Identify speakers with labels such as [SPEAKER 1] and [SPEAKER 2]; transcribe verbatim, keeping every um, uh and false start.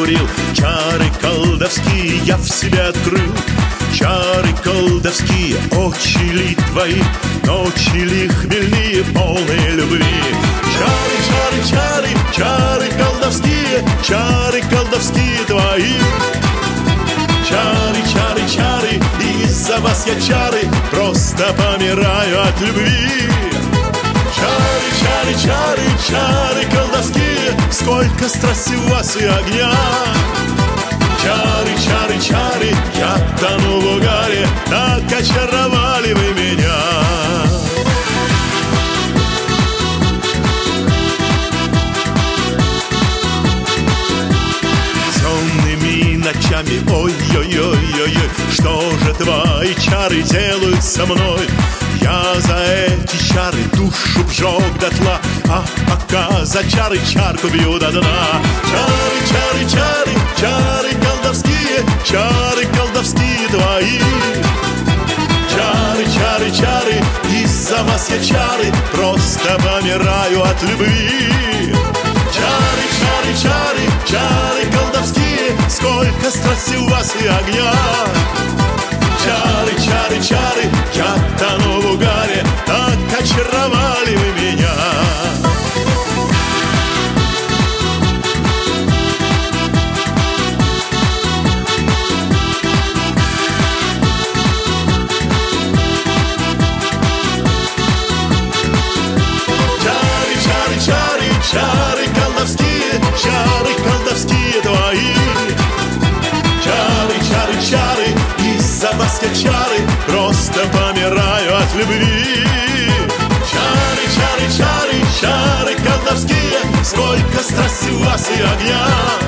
[SPEAKER 1] закурил. Чары колдовские я в себе открыл. Чары колдовские, очи ли твои, ночи ли хмельные, полные любви. Чары, чары, чары, чары колдовские, чары колдовские твои. Чары, чары, чары, из-за вас я чары, просто помираю от любви. Чары, чары, чары, чары колдовские, сколько страсти у вас и огня. Чары, чары, чары, я тону в угаре, так очаровали вы меня. Темными ночами, ой-ой-ой-ой, что же твои чары делают со мной? Я за эти чары душу вжег дотла, а пока за чары чарку бью до дна. Чары, чары, чары, чары колдовские, чары колдовские твои. Чары, чары, чары, из-за вас я чары, просто помираю от любви. Чары, чары, чары, чары колдовские, сколько страсти у вас и огня. Чары, чары, чары, я тону в угаре, так очаровали вы меня. Чары, чары, чары, чары колдовские, чары колдовские твои. Чары, чары, чары, из-за вас я чары, просто помираю от любви. Чары, чары, чары, чары колдовские, сколько страсти у вас и огня.